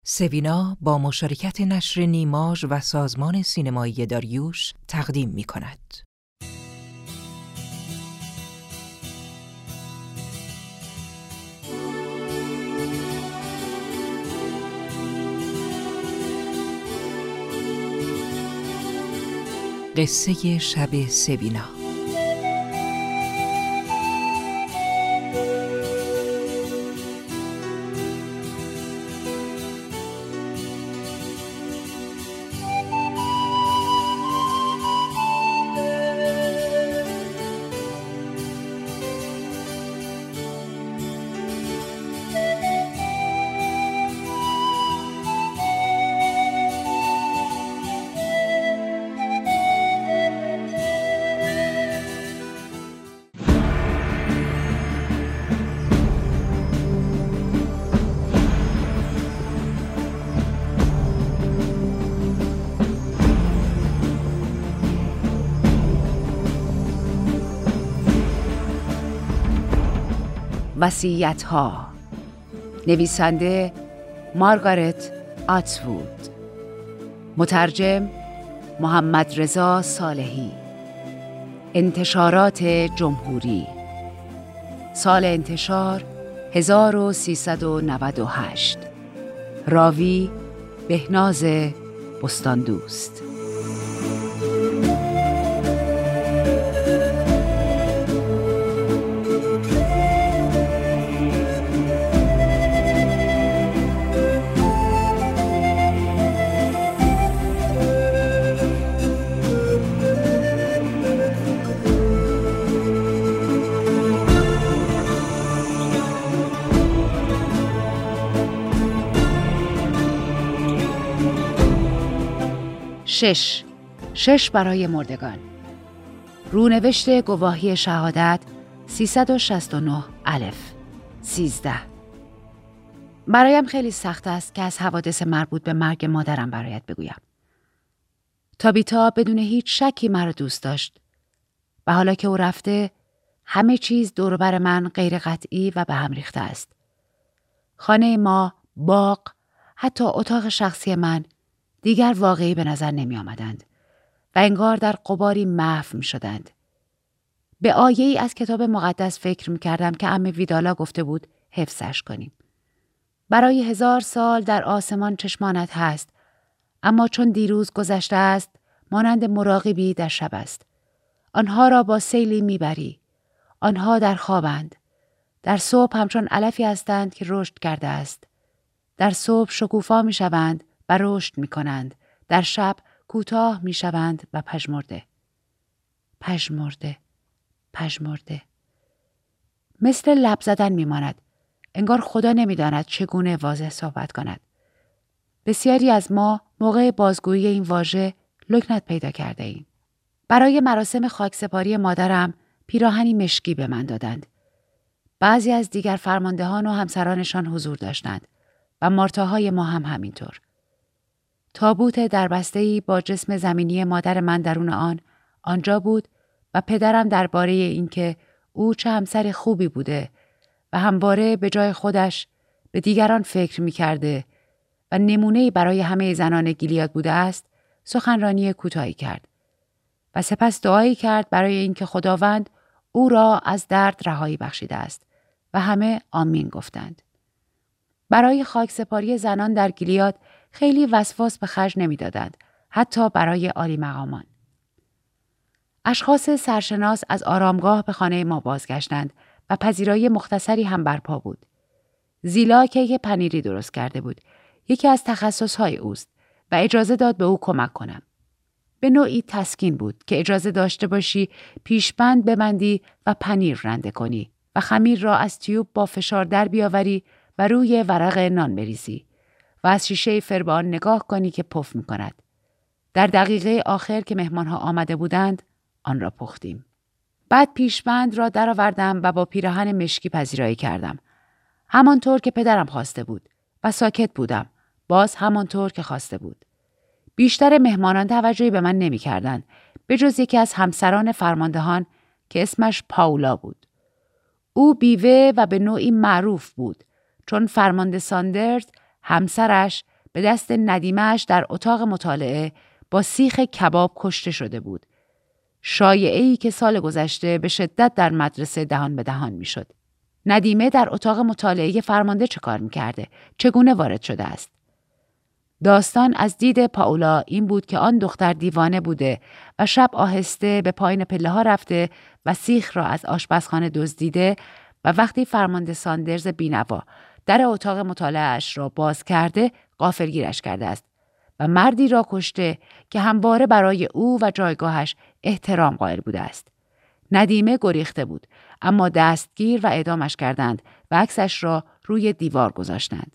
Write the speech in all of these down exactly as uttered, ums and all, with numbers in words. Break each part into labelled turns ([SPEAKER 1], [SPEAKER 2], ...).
[SPEAKER 1] سوینا با مشارکت نشر نیماژ و سازمان سینمایی داریوش تقدیم می‌کند. قصه شب سوینا.
[SPEAKER 2] وصیت‌ها. نویسنده مارگارت اتوود، مترجم محمد رضا صالحی، انتشارات جمهوری، سال انتشار هزار و سیصد و نود و هشت، راوی بهناز بستاندوست. شش. شش برای مردگان. رونوشت گواهی شهادت سیصد و شصت و نه الف. سیزده. برایم خیلی سخت است که از حوادث مربوط به مرگ مادرم برایت بگویم. تابیتا بدون هیچ شکی مرا دوست داشت و حالا که او رفته همه چیز دور و بر من غیر قطعی و به هم ریخته است. خانه ما، باغ، حتی اتاق شخصی من دیگر واقعی به نظر نمی آمدند و انگار در غباری محو می شدند. به آیه‌ای از کتاب مقدس فکر می کردم که عمه ویدالا گفته بود حفظش کنیم. برای هزار سال در آسمان چشمانت هست، اما چون دیروز گذشته است مانند مراقبی در شب است. آنها را با سیلی می بری. آنها در خوابند. در صبح همچون علفی هستند که رشد کرده است. در صبح شکوفا می شوند و رشد می کنند. در شب کوتاه می شوند و پژمرده. پژمرده. پژمرده. مثل لب زدن می ماند. انگار خدا نمی داند چگونه واضح صحبت کند. بسیاری از ما موقع بازگویی این واژه لکنت پیدا کرده ایم. برای مراسم خاکسپاری مادرم پیراهنی مشکی به من دادند. بعضی از دیگر فرماندهان و همسرانشان حضور داشتند و مارتاهای ما هم همینطور. تابوت دربسته‌ای با جسم زمینی مادر من درون آن آنجا بود و پدرم درباره اینکه او چه همسر خوبی بوده و همواره به جای خودش به دیگران فکر می‌کرده و نمونه‌ای برای همه زنان گیلیاد بوده است، سخنرانی کوتاهی کرد و سپس دعایی کرد برای اینکه خداوند او را از درد رهایی بخشیده است و همه آمین گفتند. برای خاکسپاری زنان در گیلیاد خیلی وسواس به خرج نمی‌دادند، حتی برای عالی مقامان. اشخاص سرشناس از آرامگاه به خانه ما بازگشتند و پذیرایی مختصری هم برپا بود. زیلا کیک پنیری درست کرده بود. یکی از تخصصهای اوست و اجازه داد به او کمک کنم. به نوعی تسکین بود که اجازه داشته باشی پیشبند ببندی و پنیر رنده کنی و خمیر را از تیوب با فشار در بیاوری و روی ورق نان بریزی و از شیشه فر به آن نگاه کنی که پف می کند. در دقیقه آخر که مهمانها آمده بودند آن را پختیم. بعد پیشبند را درآوردم و با پیراهن مشکی پذیرایی کردم. همانطور که پدرم خواسته بود و ساکت بودم. باز همانطور که خواسته بود. بیشتر مهمانان توجهی به من نمی کردند، به جز یکی از همسران فرماندهان که اسمش پاولا بود. او بیوه و به نوعی معروف بود، چون فرمانده ساندرز همسرش به دست ندیمه‌اش در اتاق مطالعه با سیخ کباب کشته شده بود. شایعه‌ای که سال گذشته به شدت در مدرسه دهان به دهان می‌شد. ندیمه در اتاق مطالعه فرمانده چه کار می‌کرده؟ چگونه وارد شده است؟ داستان از دید پاولا این بود که آن دختر دیوانه بوده و شب آهسته به پایین پله‌ها رفته و سیخ را از آشپزخانه دزدیده و وقتی فرمانده ساندرز بینوا در اتاق مطالعه‌اش را باز کرده غافلگیرش کرده است و مردی را کشته که همواره برای او و جایگاهش احترام قائل بوده است. ندیمه گریخته بود، اما دستگیر و اعدامش کردند و عکسش را روی دیوار گذاشتند.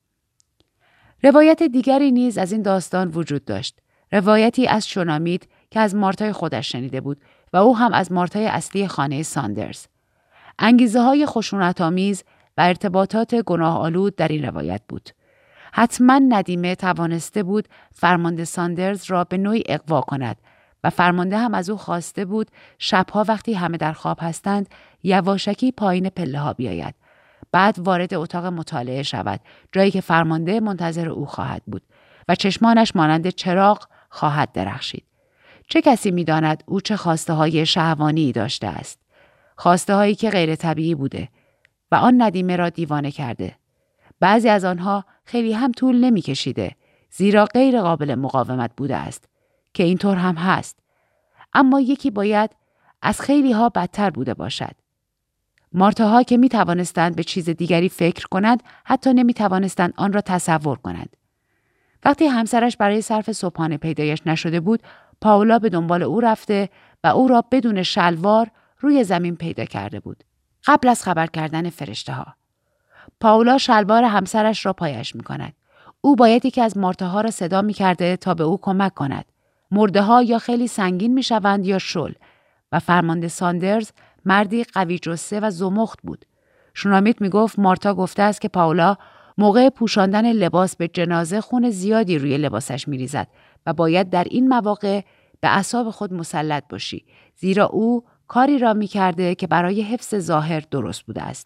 [SPEAKER 2] روایت دیگری نیز از این داستان وجود داشت. روایتی از شونامید که از مارتای خودش شنیده بود و او هم از مارتای اصلی خانه ساندرز. انگیزه های خشونت‌آمیز و ارتباطات گناه‌آلود در این روایت بود. حتما ندیمه توانسته بود فرمانده ساندرز را به نوعی اغوا کند و فرمانده هم از او خواسته بود شبها وقتی همه در خواب هستند یواشکی پایین پله ها بیاید. بعد وارد اتاق مطالعه شود، جایی که فرمانده منتظر او خواهد بود و چشمانش مانند چراغ خواهد درخشید. چه کسی می‌داند او چه خواسته های شهوانی داشته است؟ خواسته هایی که غیر طبیعی بوده و آن ندیمه را دیوانه کرده. بعضی از آنها خیلی هم طول نمی کشیده، زیرا غیر قابل مقاومت بوده است که اینطور هم هست. اما یکی باید از خیلی ها بدتر بوده باشد. مارتاها که می توانستند به چیز دیگری فکر کنند حتی نمی توانستند آن را تصور کنند. وقتی همسرش برای صرف صبحانه پیدایش نشده بود، پاولا به دنبال او رفته و او را بدون شلوار روی زمین پیدا کرده بود. قبل از خبر کردن فرشته ها. پاولا شلوار همسرش را پایش می کند. او باید یکی از مارتاها را صدا می کرده تا به او کمک کند. مرده ها یا خیلی سنگین می شوند یا شل و فرمانده ساندرز مردی قوی جثه و زمخت بود. شونامیت می گفت مارتا گفته است که پاولا موقع پوشاندن لباس به جنازه خون زیادی روی لباسش می ریزد و باید در این مواقع به اعصاب خود مسلط باشی، زیرا او کاری را می کرده که برای حفظ ظاهر درست بوده است.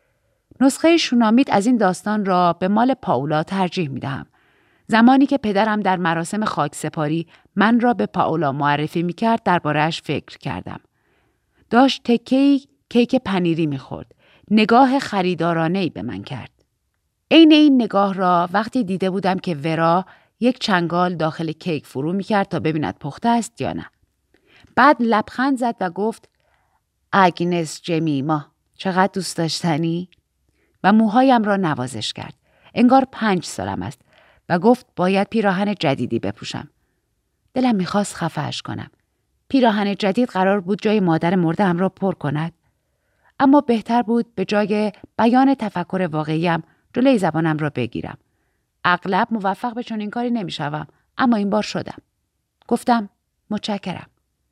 [SPEAKER 2] نسخه شونامیت از این داستان را به مال پاولا ترجیح می دهم. زمانی که پدرم در مراسم خاکسپاری من را به پاولا معرفی می کرد درباره‌اش فکر کردم. داشت تکه‌ای کیک پنیری می خورد. نگاه خریدارانه‌ای به من کرد. عین این نگاه را وقتی دیده بودم که ورا یک چنگال داخل کیک فرو می کرد تا ببیند پخته است یا نه. بعد لبخند زد و گفت آگنس جمیما چقدر دوست داشتنی؟ و موهایم را نوازش کرد. انگار پنج سالم است و گفت باید پیراهن جدیدی بپوشم. دلم میخواست خفه‌اش کنم. پیراهن جدید قرار بود جای مادر مرده‌ام را پر کند. اما بهتر بود به جای بیان تفکر واقعیم جلوی زبانم را بگیرم. اغلب موفق به چنین کاری نمیشوم، اما این بار شدم. گفتم متشکرم.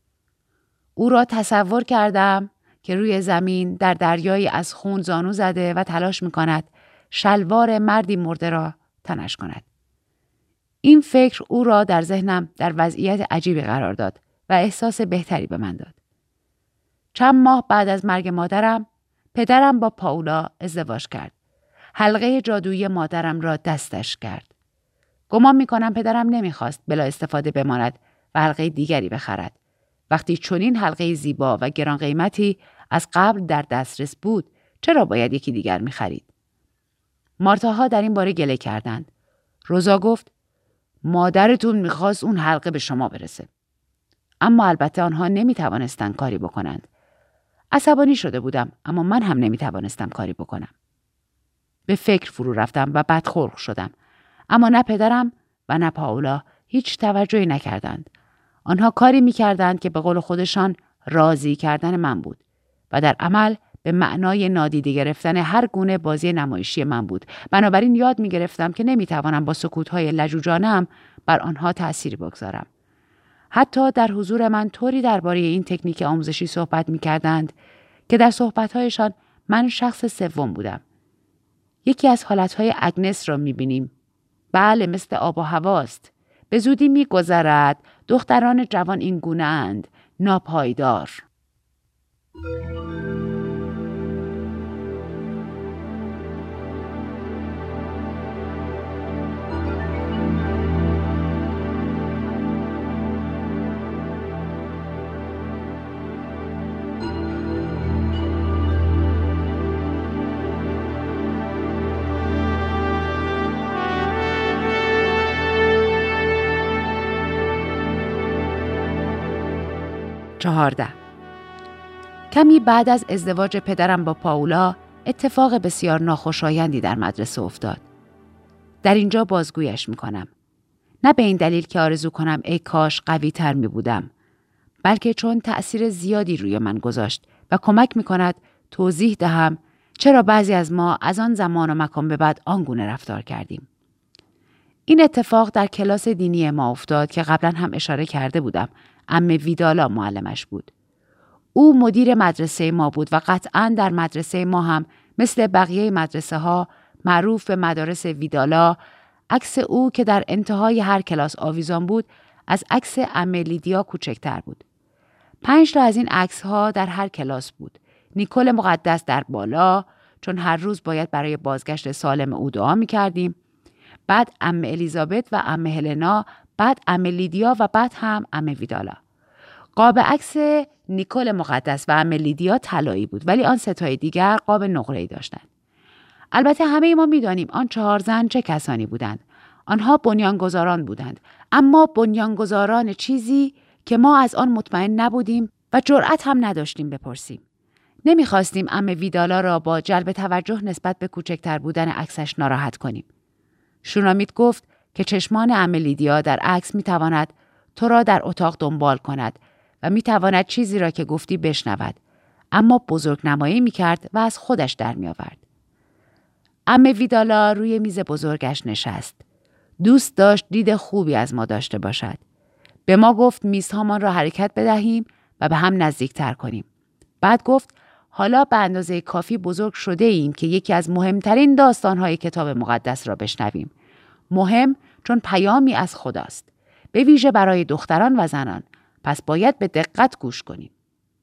[SPEAKER 2] او را تصور کردم که روی زمین در دریایی از خون زانو زده و تلاش می‌کند شلوار مردی مرده را تنش کند. این فکر او را در ذهنم در وضعیت عجیبی قرار داد و احساس بهتری به من داد. چند ماه بعد از مرگ مادرم، پدرم با پاولا ازدواج کرد. حلقه جادویی مادرم را دستش کرد. گمان می‌کنم پدرم نمی‌خواست بلا استفاده بماند و حلقه دیگری بخرد. وقتی چنین حلقه زیبا و گران قیمتی از قبل در دسترس بود، چرا باید یکی دیگر می‌خرید؟ مارتاها در این باره گله کردند. روزا گفت مادرتون می‌خواست اون حلقه به شما برسه. اما البته آنها نمی‌توانستند کاری بکنند. عصبانی شده بودم، اما من هم نمی‌توانستم کاری بکنم. به فکر فرو رفتم و بدخلق شدم. اما نه پدرم و نه پاولا هیچ توجهی نکردند. آنها کاری می‌کردند که به قول خودشان راضی کردن من بود و در عمل به معنای نادیده گرفتن هر گونه بازی نمایشی من بود. بنابراین یاد می‌گرفتم که نمی‌توانم با سکوت‌های لجوجانه‌ام بر آنها تأثیر بگذارم. حتی در حضور من طوری درباره این تکنیک آموزشی صحبت می‌کردند که در صحبت‌هایشان من شخص سوم بودم. یکی از حالتهای اگنس را می‌بینیم. بله، مثل آب و هواست. به زودی می‌گذرد. دختران جوان این گونه اند. ناپایدار. چهارده. کمی بعد از ازدواج پدرم با پاولا اتفاق بسیار ناخوشایندی در مدرسه افتاد. در اینجا بازگویش میکنم. نه به این دلیل که آرزو کنم ای کاش قوی تر می بودم، بلکه چون تأثیر زیادی روی من گذاشت و کمک می کند توضیح دهم چرا بعضی از ما از آن زمان و مکان به بعد آنگونه رفتار کردیم. این اتفاق در کلاس دینی ما افتاد که قبلا هم اشاره کرده بودم. عمه ویدالا معلمش بود. او مدیر مدرسه ما بود و قطعاً در مدرسه ما هم مثل بقیه مدرسه ها معروف به مدارس ویدالا، عکس او که در انتهای هر کلاس آویزان بود از عکس عمه لیدیا کوچکتر بود. پنج تا از این عکس ها در هر کلاس بود. نیکول مقدس در بالا، چون هر روز باید برای بازگشت سالم او دعا می کردیم. بعد عمه الیزابت و عمه هلنا، بعد عمه لیدیا و بعد هم عمه ویدالا. قاب عکس نیکول مقدس و عمه لیدیا طلایی بود، ولی آن ستای دیگر قاب نقره‌ای داشتند. البته همه ما می دانیم آن چهار زن چه کسانی بودند. آنها بنیانگذاران بودند، اما بنیانگذاران چیزی که ما از آن مطمئن نبودیم و جرأت هم نداشتیم بپرسیم. نمیخواستیم عمه ویدالا را با جلب توجه نسبت به کوچکتر بودن عکسش ناراحت کنیم. شونامیت گفت که چشمان عمه لیدیا در عکس میتواند تو را در اتاق دنبال کند و میتواند چیزی را که گفتی بشنود، اما بزرگنمایی میکرد و از خودش در میآورد. عمه ویدالا روی میز بزرگش نشست. دوست داشت دید خوبی از ما داشته باشد. به ما گفت میزهامان را حرکت بدهیم و به هم نزدیکتر کنیم. بعد گفت حالا به اندازه کافی بزرگ شده ایم که یکی از مهمترین داستانهای کتاب مقدس را بشنویم. مهم چون پیامی از خداست. به ویژه برای دختران و زنان. پس باید به دقت گوش کنیم.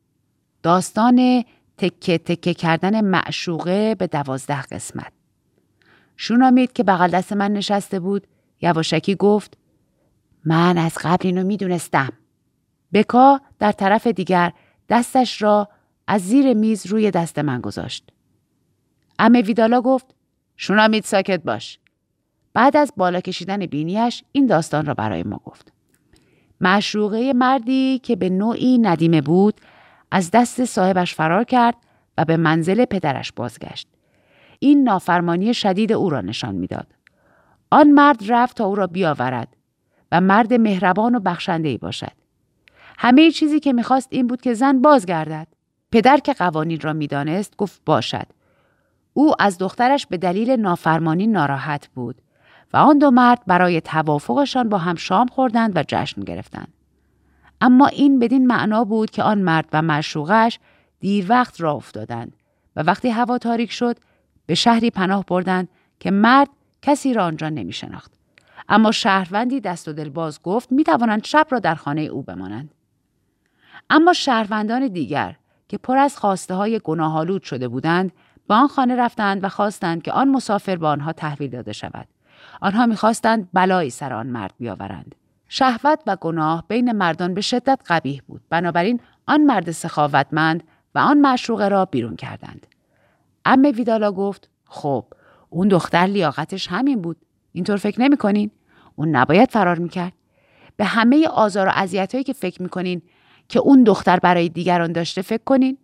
[SPEAKER 2] داستان تکه تکه کردن معشوقه به دوازده قسمت. شونامیت که بغل دست من نشسته بود یواشکی گفت من از قبل اینو میدونستم. بکا در طرف دیگر دستش را از زیر میز روی دست من گذاشت. عمه ویدالا گفت شونامیت ساکت باش. بعد از بالا کشیدن بینیش این داستان را برای ما گفت. معشوقه مردی که به نوعی ندیمه بود از دست صاحبش فرار کرد و به منزل پدرش بازگشت. این نافرمانی شدید او را نشان میداد. آن مرد رفت تا او را بیاورد و مرد مهربان و بخشنده‌ای باشد. همه چیزی که میخواست این بود که زن بازگردد. پدر که قوانین را میدانست گفت باشد. او از دخترش به دلیل نافرمانی ناراحت بود و آن دو مرد برای توافقشان با هم شام خوردند و جشن گرفتند. اما این بدین معنا بود که آن مرد و معشوقش دیر وقت راه افتادند و وقتی هوا تاریک شد به شهری پناه بردند که مرد کسی را آنجا نمی شناخت. اما شهروندی دست و دل باز گفت می توانند شب را در خانه او بمانند. اما شهروندان دیگر که پر از خواسته های گناه‌آلود شده بودند به آن خانه رفتند و خواستند که آن مسافر به آنها تحویل داده شود. آنها می‌خواستند بلایی سر آن مرد بیاورند. شهوت و گناه بین مردان به شدت قبیح بود. بنابراین آن مرد سخاوتمند و آن معشوقه را بیرون کردند. عمه ویدالا گفت خب اون دختر لیاقتش همین بود. اینطور فکر نمی‌کنین؟ اون نباید فرار می‌کرد. به همه آزار و اذیت‌هایی که فکر می‌کنین که اون دختر برای دیگران داشته فکر کنین.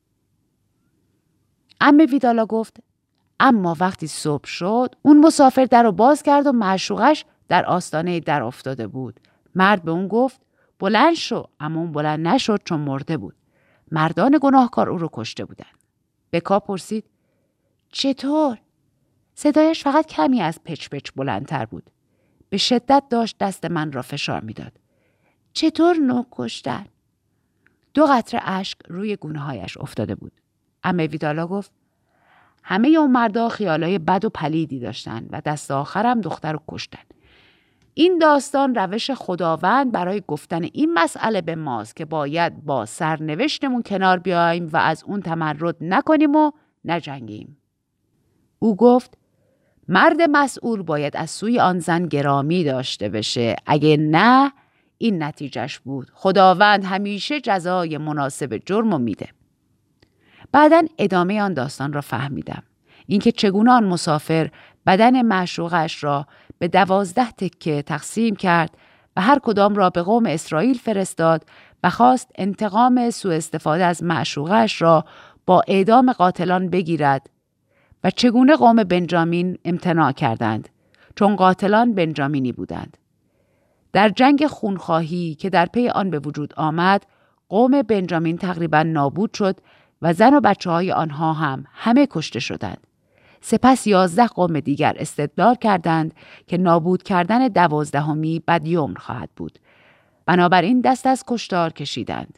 [SPEAKER 2] عمه ویدالا گفت اما وقتی صبح شد اون مسافر در رو باز کرد و معشوقش در آستانه در افتاده بود. مرد به اون گفت بلند شو، اما اون بلند نشد چون مرده بود. مردان گناهکار او رو کشته بودن. بکا پرسید چطور؟ صدایش فقط کمی از پچ پچ بلندتر بود. به شدت داشت دست من را فشار میداد. چطور نو کشتن؟ دو قطره اشک روی گونه‌هایش افتاده بود. عمه ویدالا گفت همه اون مردا خیالای بد و پلیدی داشتن و دست آخرم دختر رو کشتن. این داستان روش خداوند برای گفتن این مسئله به ماست که باید با سرنوشتمون کنار بیاییم و از اون تمرد نکنیم و نجنگیم. او گفت مرد مسئول باید از سوی آن زن گرامی داشته بشه. اگه نه این نتیجهش بود. خداوند همیشه جزای مناسب جرم میده. بعداً ادامه آن داستان را فهمیدم. اینکه چگونه آن مسافر بدن معشوقش را به دوازده تکه تقسیم کرد و هر کدام را به قوم اسرائیل فرستاد و خواست انتقام سوء استفاده از معشوقش را با اعدام قاتلان بگیرد و چگونه قوم بنجامین امتناع کردند، چون قاتلان بنجامینی بودند. در جنگ خونخواهی که در پی آن به وجود آمد، قوم بنجامین تقریبا نابود شد و زن و بچه های آنها هم همه کشته شدند. سپس یازده قوم دیگر استدلال کردند که نابود کردن دوازدهمی بدیومن خواهد بود. بنابراین دست از کشتار کشیدند.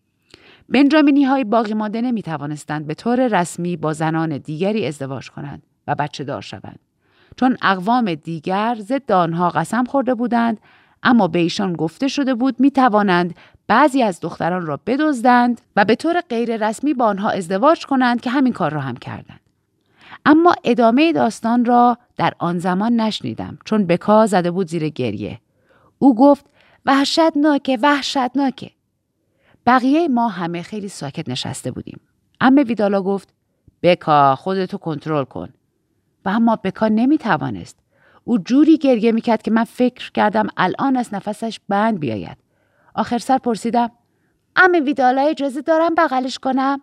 [SPEAKER 2] بنجامینی های باقی مانده نمی توانستند به طور رسمی با زنان دیگری ازدواج کنند و بچه دار شوند، چون اقوام دیگر ضد آنها قسم خورده بودند، اما به ایشان گفته شده بود می توانند بعضی از دختران را بدزدند و به طور غیر رسمی با آنها ازدواج کنند که همین کار را هم کردند. اما ادامه داستان را در آن زمان نشنیدم، چون بکا زده بود زیر گریه. او گفت وحشتناکه وحشتناکه. بقیه ما همه خیلی ساکت نشسته بودیم. عمه ویدالا گفت بکا خودتو کنترل کن. و اما بکا نمی توانست. او جوری گریه میکرد که من فکر کردم الان از نفسش بند بیاید. آخر سر پرسیدم عمه ویدالا اجازه دارم بغلش کنم؟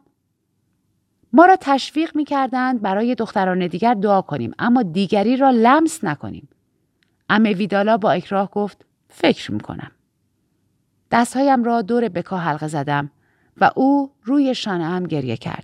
[SPEAKER 2] ما را تشویق میکردند برای دختران دیگر دعا کنیم، اما دیگری را لمس نکنیم. عمه ویدالا با اکراه گفت فکر میکنم. دستهایم را دور بکا حلقه زدم و او روی شانه‌ام گریه کرد.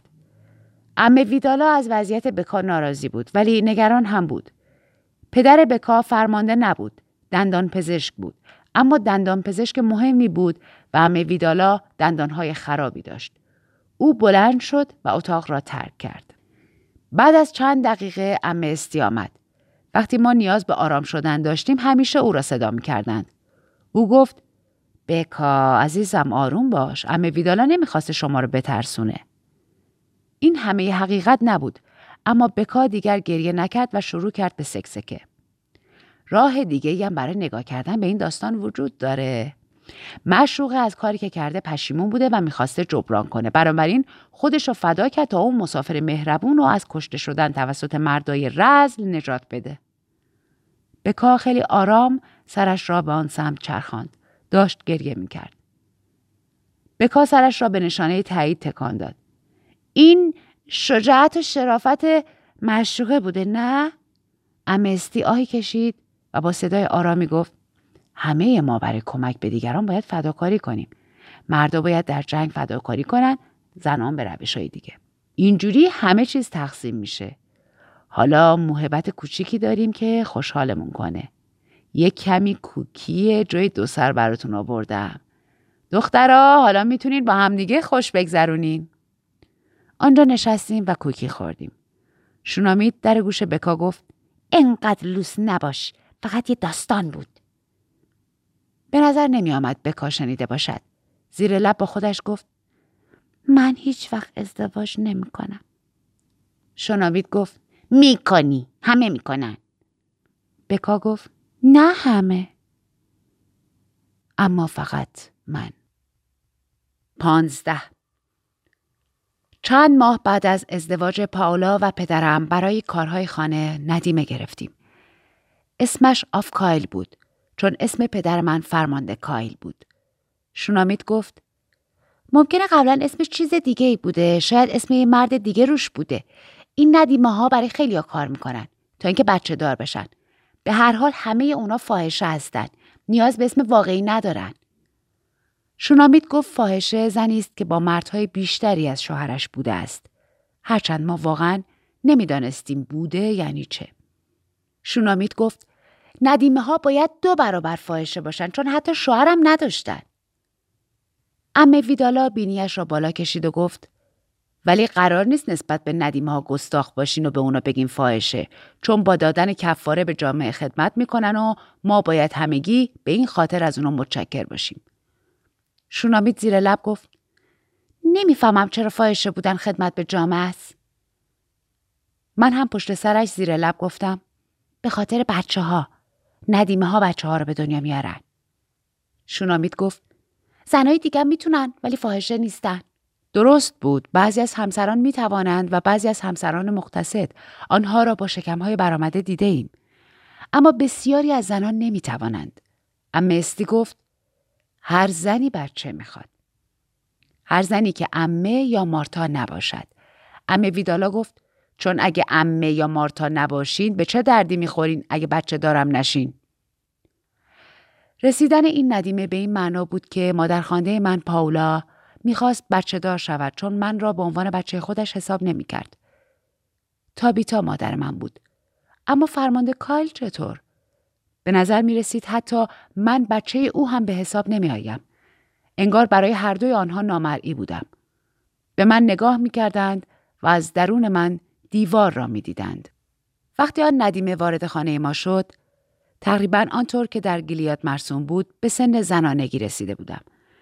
[SPEAKER 2] عمه ویدالا از وضعیت بکا ناراضی بود، ولی نگران هم بود. پدر بکا فرمانده نبود، دندان پزشک بود، اما دندان پزشک مهمی بود و عمه ویدالا دندانهای خرابی داشت. او بلند شد و اتاق را ترک کرد. بعد از چند دقیقه عمه استی آمد. وقتی ما نیاز به آرام شدن داشتیم همیشه او را صدا می‌کردند. او گفت بکا عزیزم آروم باش، عمه ویدالا نمیخواست شما رو بترسونه. این همه حقیقت نبود، اما بکا دیگر گریه نکرد و شروع کرد به سکسکه. راه دیگه‌ای هم برای نگاه کردن به این داستان وجود داره. معشوقه از کاری که کرده پشیمون بوده و میخواسته جبران کنه. بنابراین خودش رو فدا کرد تا اون مسافر مهربون رو از کشته شدن توسط مردای رذل نجات بده. بکا خیلی آرام سرش را به آن سمت چرخاند. داشت گریه میکرد. بکا سرش را به نشانه تایید تکان داد. این شجاعت و شرافت معشوقه بوده نه؟ عمه استی آهی کشید و با صدای آرامی گفت همه ما برای کمک به دیگران باید فداکاری کنیم. مردا باید در جنگ فداکاری کنن، زنان به روش‌های دیگه. اینجوری همه چیز تقسیم میشه. حالا موهبت کوچیکی داریم که خوشحالمون کنه. یک کمی کوکی جوی دو سر براتون آوردم. دخترها حالا میتونین با هم دیگه خوش بگذرونین. آنجا نشستیم و کوکی خوردیم. شونامیت در گوش بکا گفت انقدر لوس نباش، فقط یه داستان بود. به نظر نمی آمد بکا شنیده باشد. زیر لب با خودش گفت من هیچ وقت ازدواج نمی کنم. شونامیت گفت می کنی، همه می کنن. بکا گفت نه همه، اما فقط من. پانزده. چند ماه بعد از ازدواج پاولا و پدرم برای کارهای خانه ندیمه گرفتیم. اسمش آف کایل بود، چون اسم پدر من فرمانده کایل بود. شونامیت گفت ممکنه قبلا اسمش چیز دیگه ای بوده، شاید اسم یه مرد دیگه روش بوده. این ندیمه ها برای خیلی ها کار میکنن تا اینکه بچه دار بشن. به هر حال همه اونا فاحشه هستن، نیاز به اسم واقعی ندارن. شونامیت گفت فاحشه زنی است که با مردهای بیشتری از شوهرش بوده است، هرچند ما واقعا نمیدانستیم بوده یعنی چه. شونامیت گفت ندیمه ها باید دو برابر فاحشه باشن، چون حتی شوهرم نداشتن. عمه ویدالا بینیش را بالا کشید و گفت ولی قرار نیست نسبت به ندیمه ها گستاخ باشین و به اونا بگیم فاحشه، چون با دادن کفاره به جامعه خدمت میکنن و ما باید همگی به این خاطر از اونا متشکر باشیم. شونامیت زیر لب گفت نمیفهمم چرا فاحشه بودن خدمت به جامعه است. من هم پشت سرش زیر لب گفتم به خاطر بچه ها. ندیمه ها بچه ها رو به دنیا میارن. شونامیت گفت زنای دیگه میتونن ولی فاحشه نیستن. درست بود، بعضی از همسران میتوانند و بعضی از همسران مقتصد. آنها را با شکمهای برآمده دیده ایم. اما بسیاری از زنان نمیتوانند. عمه استی گفت هر زنی بچه میخواد. هر زنی که عمه یا مارتا نباشد. عمه ویدالا گفت چون اگه عمه یا مارتا نباشین به چه دردی میخورین اگه بچه دارم نشین؟ رسیدن این ندیمه به این معنا بود که مادرخوانده من پاولا میخواست بچه دار شود چون من را به عنوان بچه خودش حساب نمیکرد. تابیتا مادر من بود. اما فرمانده کایل چطور؟ به نظر می رسید حتی من بچه او هم به حساب نمی آیم. انگار برای هر دوی آنها نامرئی بودم. به من نگاه می کردند و از درون من دیوار را می دیدند. وقتی آن ندیمه وارد خانه ما شد، تقریباً آنطور که در گیلیاد مرسوم بود به سن زنانگی رسیده بودم.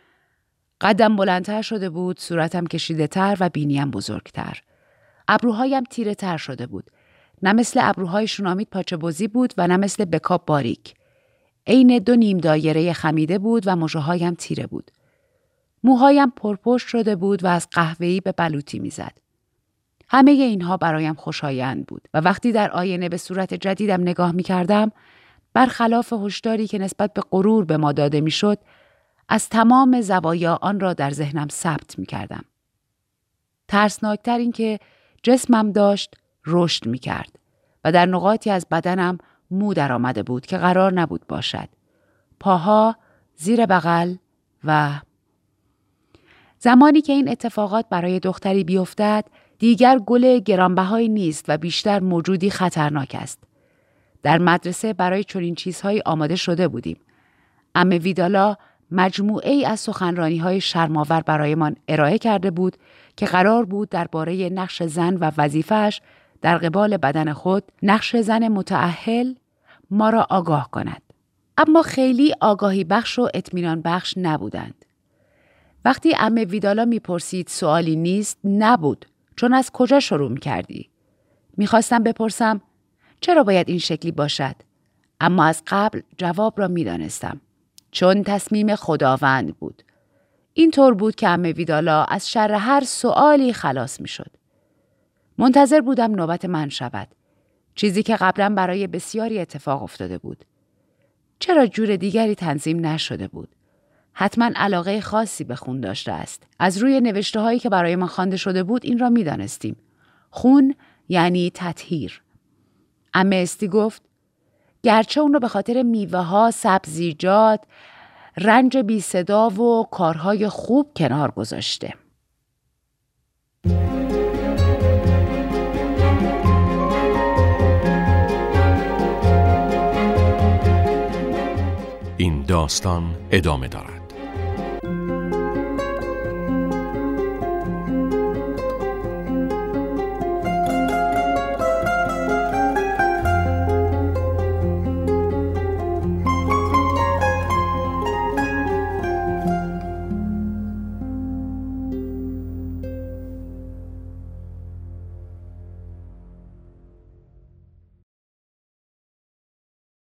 [SPEAKER 2] قدم بلندتر شده بود، صورتم کشیده تر و بینیم بزرگتر. ابروهایم تیره تر شده بود. نه مثل ابروهای شونامید پاچه بزی بود و نه مثل بکاب باریک. عین دو نیم دایره خمیده بود و مژه‌هایم تیره بود. موهایم پرپشت شده بود و از قهوه‌ای به بلوطی میزد. همه اینها برایم خوشایند بود و وقتی در آینه به صورت جدیدم نگاه می‌کردم، برخلاف هشداری که نسبت به غرور به ما داده می‌شد، از تمام زوایا آن را در ذهنم ثبت می‌کردم. ترسناکتر این که جسمم داشت رشد می‌کرد و در نقاطی از بدنم مو در آمده بود که قرار نبود باشد. پاها، زیر بغل و زمانی که این اتفاقات برای دختری بیفتد، دیگر گل گرانبهایی نیست و بیشتر موجودی خطرناک است. در مدرسه برای چنین چیزهایی آماده شده بودیم. عمه ویدالا مجموعه ای از سخنرانی‌های شرم‌آور برایمان ارائه کرده بود که قرار بود درباره نقش زن و وظیفه‌اش در قبال بدن خود، نقش زن متأهل، ما را آگاه کند. اما خیلی آگاهی بخش و اطمینان بخش نبودند. وقتی عمه ویدالا میپرسید سوالی نیست، نبود، چون از کجا شروع میکردی؟ میخواستم بپرسم چرا باید این شکلی باشد؟ اما از قبل جواب را میدانستم. چون تصمیم خداوند بود. این طور بود که عمه ویدالا از شر هر سوالی خلاص میشد. منتظر بودم نوبت من شود. چیزی که قبلا برای بسیاری اتفاق افتاده بود. چرا جور دیگری تنظیم نشده بود؟ حتما علاقه خاصی به خون داشته است. از روی نوشته هایی که برای ما خوانده شده بود این را می دانستیم. خون یعنی تطهیر. عمه استی گفت گرچه اون رو به خاطر میوه ها، سبزیجات، رنج بی صدا و کارهای خوب کنار گذاشته.
[SPEAKER 3] این داستان ادامه دارد.